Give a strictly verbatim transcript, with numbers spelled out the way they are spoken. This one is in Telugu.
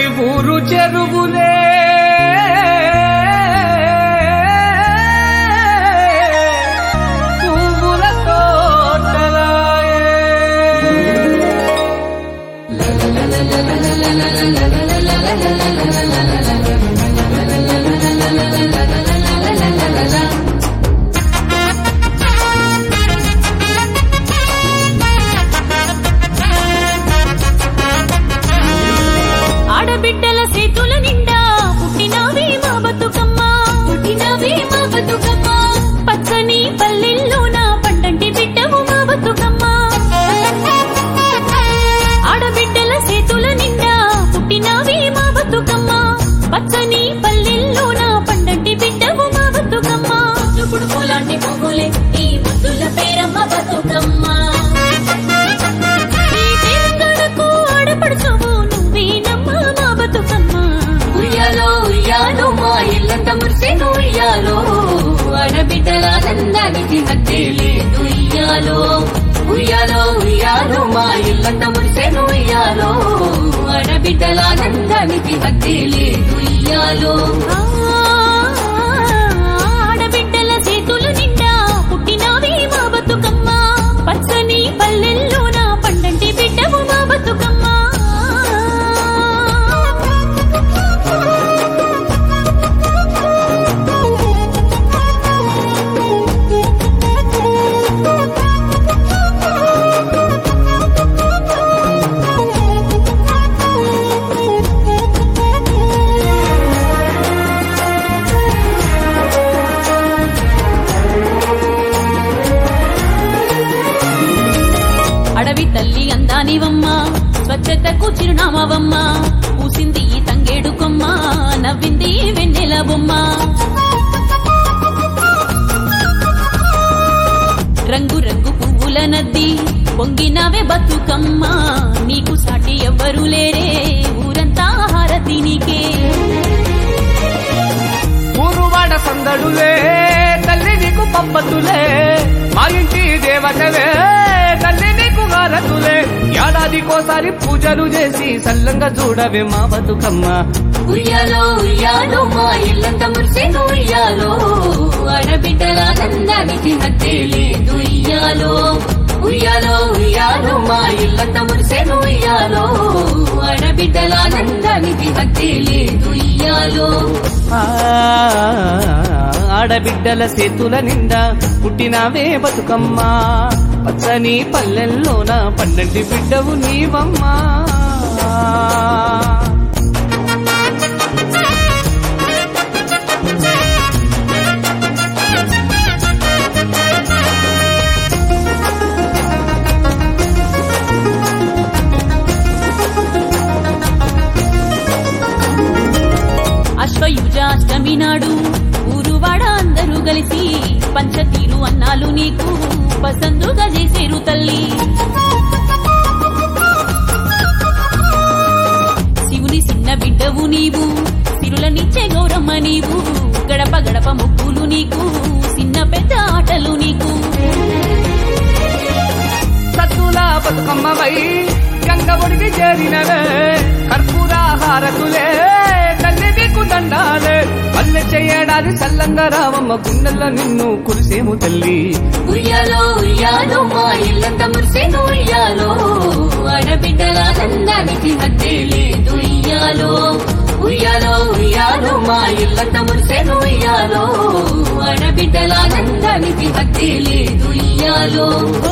ఊరు చెరువులే పువ్వుల తోటలాయే. ఆడబిడ్డల సేతుల నిండా పుట్టినవే మా బతుకమ్మ, పుట్టినవే మా బతుకమ్మ. పచ్చని పల్లెల్లోన పండంటి బిడ్డవు మా బతుకమ్మ. ఆడబిడ్డల సేతుల నిండా పుట్టినవే మా బతుకమ్మ, పచ్చని పల్లెల్లోన పండంటి బిడ్డవు మా బతుకమ్మ. ఇప్పుడు పూలాంటి పువ్వులే ఈ ముద్దుల పేరమ్మ బతుకమ్మ. ఈ తెలంగాణకు ఆడపడుచువు నువ్వేనమ్మా మా బతుకమ్మ. ఉయ్యాలో ఉయ్యాలో మా ఇల్లంత మురిసెను ఉయ్యాలో, ఆడబిడ్డల ఆనందానికి హద్దే లేదు ఉయ్యాలో. ఉయ్యాలో ఉయ్యాలో మా ఇల్లంత మురిసెను ఉయ్యాలో, ఆడబిడ్డల ఆనందానికి హద్దే లేదు ఉయ్యాలో. ఆడబిడ్డల చేతులు నిండా పుట్టినవే మా బతుకమ్మ, పచ్చని పల్లెల్లోన పండంటి బిడ్డవు మా బతుకమ్మ. అడవి తల్లి అందానివమ్మ, స్వచ్ఛతకు చిరునామవమ్మ. పూసింది ఈ తంగేడు కొమ్మ, నవ్వింది వెన్నెల బొమ్మ. రంగు రంగు పువ్వుల నద్ది పొంగినవే బతుకమ్మ. నీకు సాటి ఎవ్వరు లేరే, ఊరంతా హారతి నీకే. ఊరువాడ సందడులే తల్లి నీకు పబ్బతులే, మా ఇంటి దేవతవే తల్లి నీకు హారతులే. ఏడాదికోసారి పూజలు చేసి సల్లంగా చూడవే మా బతుకమ్మ. ఉయ్యాలో ఉయ్యాలో మా ఇల్లంత మురిసెను ఉయ్యాలో, ఆడబిడ్డల ఆనందానికి హద్దే లేదు ఉయ్యాలో. ఉయ్యాలో ఉయ్యాలో మా ఇల్లంత మురిసెను ఉయ్యాలో, ఆడబిడ్డల ఆనందానికి హద్దే లేదు ఉయ్యాలో. ఆడబిడ్డల సేతుల నిండా పుట్టినవే బతుకమ్మ, పచ్చని పల్లెల్లోన పండంటి బిడ్డవు నీవమ్మా. అశ్వయుజ అష్టమి నాడు ఊరువాడ అందరూ కలిసి పంచతీరు అన్నాలు నీకు పసందుగా చేసేరు తల్లి. శివుని చిన్న బిడ్డవు నీవు, సిరులనిచ్చే గౌరమ్మ నీవు. గడప గడప ముక్కులు నీకు, చిన్న పెద్ద ఆటలు నీకు. సత్తుల బతుకమ్మవై గంగ ఒడికి చేరినవే, కర్పూర హారతులే తల్లి నీకు దండాలే. పల్లె చేయడాది సల్లంగా రావమ్మ, గుండెల్లో నిన్ను కురిసేము తల్లి. ఉయ్యాలో ఉయ్యాలో మా ఇల్లంత మురిసెను ఉయ్యాలో, ఆడబిడ్డల ఆనందానికి హద్దే లేదు ఉయ్యాలో. ఉయ్యాలో ఉయ్యాలో మా ఇల్లంత మురిసెను ఉయ్యాలో, ఆడబిడ్డల ఆనందానికి హద్దే లేదు ఉయ్యాలో.